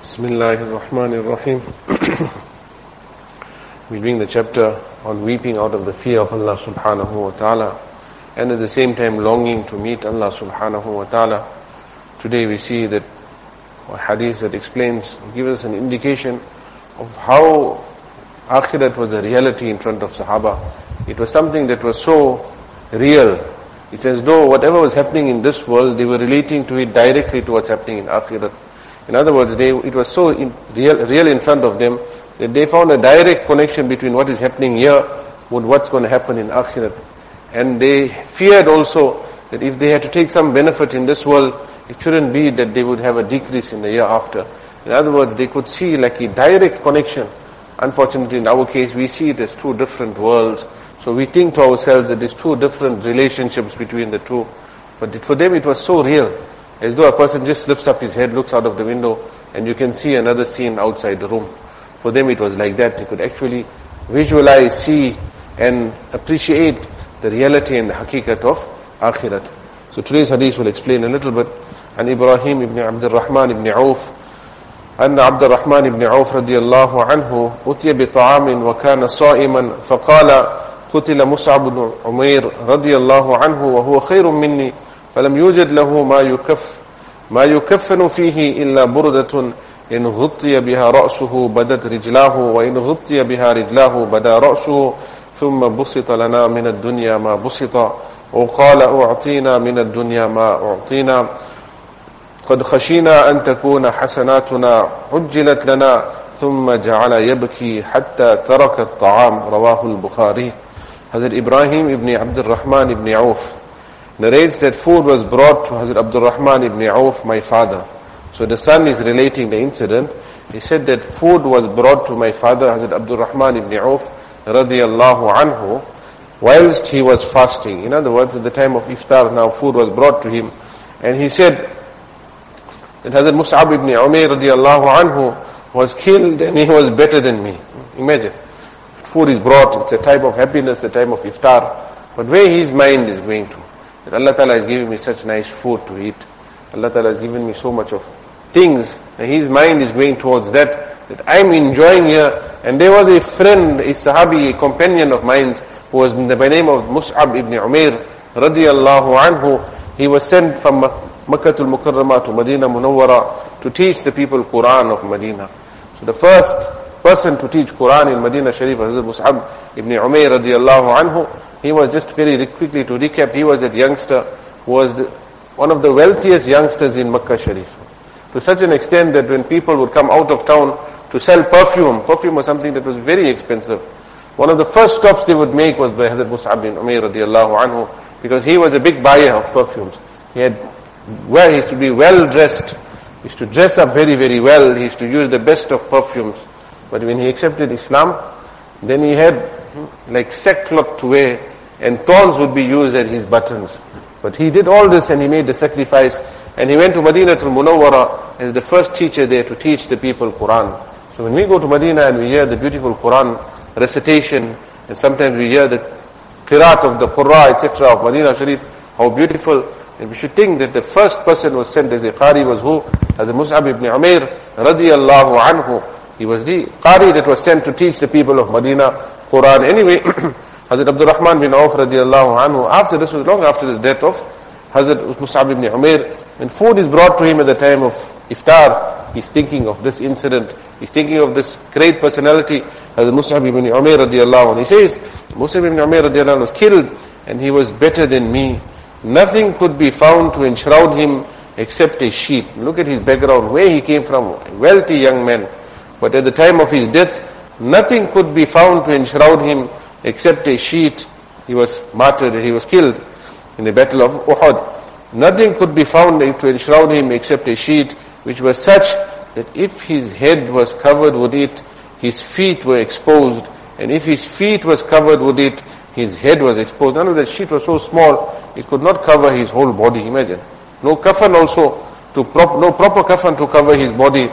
Bismillahirrahmanirrahim. We bring the chapter on weeping out of the fear of Allah subhanahu wa ta'ala and at the same time longing to meet Allah subhanahu wa ta'ala. Today we see that a hadith that explains, gives us an indication of how Akhirat was a reality in front of Sahaba. It was something that was so real. It's as though whatever was happening in this world, they were relating to it directly to what's happening in Akhirat. In other words, it was so real in front of them that they found a direct connection between what is happening here with what's going to happen in Akhirat. And they feared also that if they had to take some benefit in this world, it shouldn't be that they would have a decrease in the year after. In other words, they could see like a direct connection. Unfortunately, in our case, we see it as two different worlds. So we think to ourselves that there's two different relationships between the two. But for them it was so real. As though a person just lifts up his head, looks out of the window, and you can see another scene outside the room. For them it was like that. They could actually visualize, see, and appreciate the reality and the haqiqat of Akhirat. So today's hadith will explain a little bit. And Ibrahim ibn Abdul Rahman ibn Auf, أن عبد الرحمن بن عوف رضي الله عنه أتي بطعام وكان صائما فقال قتل مصعب بن عمير رضي الله عنه وهو خير مني فلم يوجد له ما يكفن فيه إلا بردة إن غطي بها رأسه بدت رجلاه وإن غطي بها رجلاه بدا رأسه ثم بسط لنا من الدنيا ما بسط وقال أعطينا من الدنيا ما أعطينا قد خشينا أن تكون حسناتنا عجلت لنا ثم جعل يبكي حتى ترك الطعام رواه البخاري. Hazrat Ibrahim ibn Abdul Rahman ibn Auf narrates that food was brought to Hazrat Abdul Rahman ibn Auf, my father. So the son is relating the incident. He said that food was brought to my father, Hazrat Abdul Rahman ibn Auf, radiyallahu anhu, whilst he was fasting. In other words, at the time of iftar, now food was brought to him. And he said that Hazrat Mus'ab ibn Umair radiyallahu anhu was killed and he was better than me. Imagine. Food is brought, it's a type of happiness, the time of iftar. But where his mind is going to? That Allah Ta'ala has given me such nice food to eat. Allah Ta'ala has given me so much of things. And his mind is going towards that I'm enjoying here. And there was a friend, a sahabi, a companion of mine, who was by name of Mus'ab ibn Umair radiyallahu anhu. He was sent from Makkah al-Mukarramah to Medina Munawwara to teach the people Quran of Medina. So the first person to teach Quran in Medina Sharif was Mus'ab ibn Umair radiyallahu anhu. He was, just very quickly to recap, he was that youngster who was one of the wealthiest youngsters in Makkah Sharif. To such an extent that when people would come out of town to sell perfume was something that was very expensive. One of the first stops they would make was by Hazrat Mus'ab ibn Umair radiyallahu anhu, because he was a big buyer of perfumes. He used to be well dressed. He used to dress up very, very well. He used to use the best of perfumes. But when he accepted Islam, then he had like sackcloth to wear and thorns would be used at his buttons. But he did all this and he made the sacrifice and he went to Madinatul Munawwara as the first teacher there to teach the people Quran. So when we go to Medina and we hear the beautiful Quran recitation and sometimes we hear the qiraat of the Qurra, etc. of Medina Sharif, how beautiful. And we should think that the first person was sent as a Qari was who? As a Mus'ab ibn Umair radiyallahu anhu. He was the Qari that was sent to teach the people of Medina Quran. Anyway, Hazrat Abdul Rahman bin Auf radiyallahu anhu, after this was long after the death of Hazrat Mus'ab ibn Umair, when food is brought to him at the time of iftar, he's thinking of this incident. He's thinking of this great personality, Hazrat Mus'ab ibn Umair radiyallahu anhu. He says, Mus'ab ibn Umair radiyallahu anhu was killed and he was better than me. Nothing could be found to enshroud him except a sheet. Look at his background, where he came from, a wealthy young man. But at the time of his death, nothing could be found to enshroud him except a sheet. He was martyred, he was killed in the battle of Uhud. Nothing could be found to enshroud him except a sheet, which was such that if his head was covered with it, his feet were exposed. And if his feet was covered with it, his head was exposed. None of that sheet was so small, it could not cover his whole body. Imagine. No kafan also, no proper kafan to cover his body.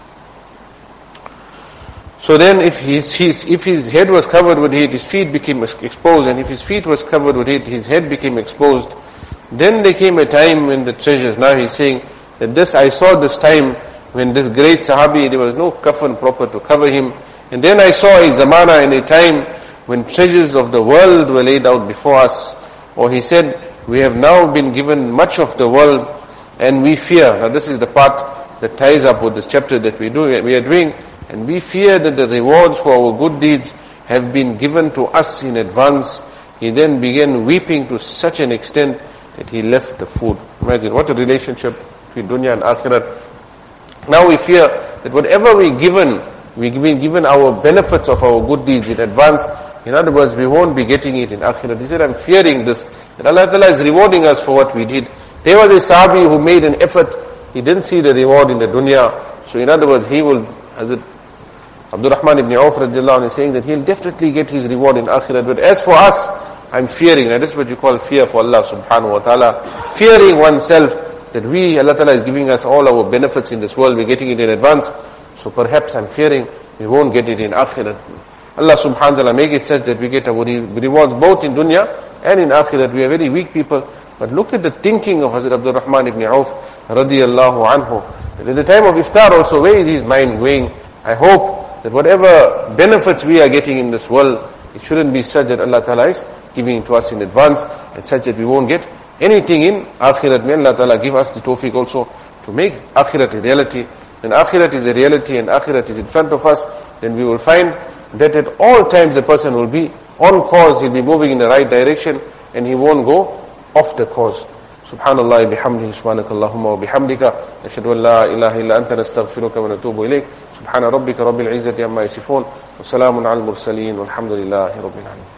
So then if his head was covered with it, his feet became exposed, and if his feet was covered with it, his head became exposed. Then there came a time when the treasures, now he's saying that I saw this time when this great Sahabi, there was no kafan proper to cover him. And then I saw a zamana in a time when treasures of the world were laid out before us. Or he said, we have now been given much of the world and we fear. Now this is the part that ties up with this chapter that we are doing. And we fear that the rewards for our good deeds have been given to us in advance. He then began weeping to such an extent that he left the food. Imagine what a relationship between dunya and akhirat. Now we fear that whatever we've been given our benefits of our good deeds in advance. In other words, we won't be getting it in akhirat. He said, I'm fearing this, that Allah Ta'ala is rewarding us for what we did. There was a Sahabi who made an effort. He didn't see the reward in the dunya. So in other words, he will, as it Abdul Rahman ibn Auf radiallahu anhu is saying that he'll definitely get his reward in akhirat. But as for us, I'm fearing, and this is what you call fear for Allah subhanahu wa ta'ala. Fearing oneself that Allah Ta'ala is giving us all our benefits in this world, we're getting it in advance. So perhaps I'm fearing we won't get it in akhirat. Allah subhanahu wa ta'ala make it such that we get our rewards both in dunya and in akhirat. We are very weak people. But look at the thinking of Hazrat Abdul Rahman ibn Auf radiallahu anhu. That at the time of iftar also, where is his mind going? I hope that whatever benefits we are getting in this world, it shouldn't be such that Allah Ta'ala is giving to us in advance and such that we won't get anything in akhirat. May Allah Ta'ala give us the tawfiq also to make akhirat a reality. When akhirat is a reality and akhirat is in front of us, then we will find that at all times the person will be on course, he'll be moving in the right direction and he won't go off the course. Subhanallah bihamdihi, subhanakallahumma wa bihamdika, ashhadu an la ilaha illa anta nastaghfiruka wa natubu ilayk. Subhana rabbika rabbil izzati amma yasifun, wa salamun al mursaleen, walhamdulillahi rabbil alamin.